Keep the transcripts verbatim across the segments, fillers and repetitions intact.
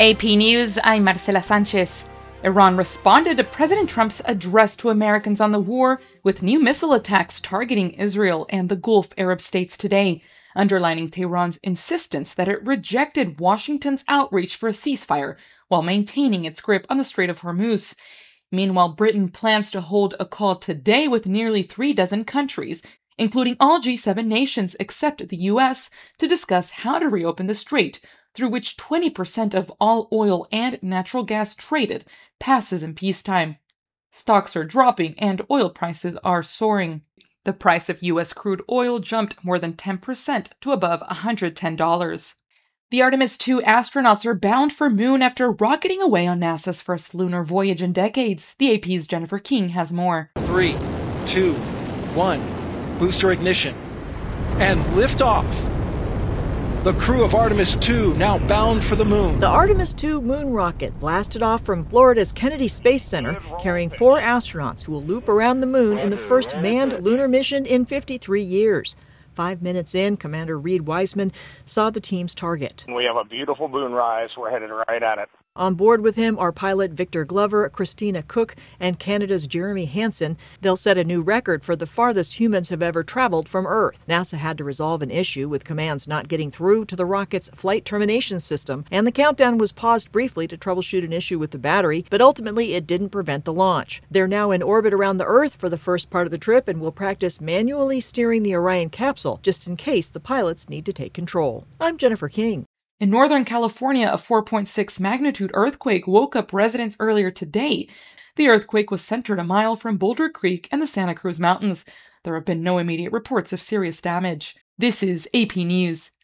A P News, I'm Marcela Sanchez. Iran responded to President Trump's address to Americans on the war with new missile attacks targeting Israel and the Gulf Arab states today, underlining Tehran's insistence that it rejected Washington's outreach for a ceasefire while maintaining its grip on the Strait of Hormuz. Meanwhile, Britain plans to hold a call today with nearly three dozen countries, including all G seven nations except the U S, to discuss how to reopen the strait, through which twenty percent of all oil and natural gas traded passes in peacetime. Stocks are dropping and oil prices are soaring. The price of U S crude oil jumped more than ten percent to above one hundred ten dollars. The Artemis two astronauts are bound for Moon after rocketing away on NASA's first lunar voyage in decades. The A P's Jennifer King has more. Three, two, one, booster ignition, and liftoff. The crew of Artemis two now bound for the moon. The Artemis two moon rocket blasted off from Florida's Kennedy Space Center, carrying four astronauts who will loop around the moon in the first manned lunar mission in fifty-three years. Five minutes in, Commander Reed Wiseman saw the team's target. We have a beautiful moonrise. We're headed right at it. On board with him are pilot Victor Glover, Christina Cook, and Canada's Jeremy Hansen. They'll set a new record for the farthest humans have ever traveled from Earth. NASA had to resolve an issue with commands not getting through to the rocket's flight termination system, and the countdown was paused briefly to troubleshoot an issue with the battery, but ultimately it didn't prevent the launch. They're now in orbit around the Earth for the first part of the trip and will practice manually steering the Orion capsule, just in case the pilots need to take control. I'm Jennifer King. In Northern California, a four point six magnitude earthquake woke up residents earlier today. The earthquake was centered a mile from Boulder Creek and the Santa Cruz Mountains. There have been no immediate reports of serious damage. This is A P News.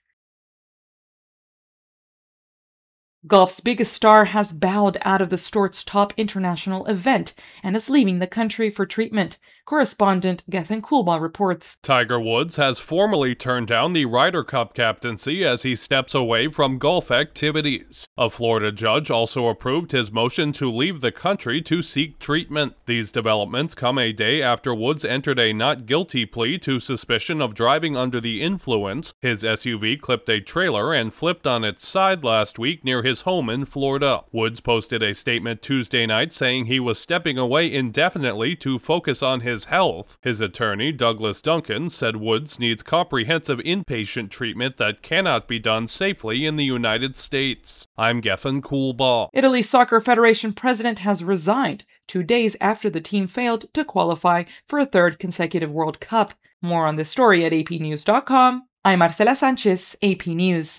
Golf's biggest star has bowed out of the sport's top international event and is leaving the country for treatment. Correspondent Gethin Coolbaugh reports. Tiger Woods has formally turned down the Ryder Cup captaincy as he steps away from golf activities. A Florida judge also approved his motion to leave the country to seek treatment. These developments come a day after Woods entered a not guilty plea to suspicion of driving under the influence. His S U V clipped a trailer and flipped on its side last week near his home in Florida. Woods posted a statement Tuesday night saying he was stepping away indefinitely to focus on his health. His attorney, Douglas Duncan, said Woods needs comprehensive inpatient treatment that cannot be done safely in the United States. I'm Gethin Coolbaugh. Italy's Soccer Federation president has resigned two days after the team failed to qualify for a third consecutive World Cup. More on this story at A P news dot com. I'm Marcela Sanchez, A P News.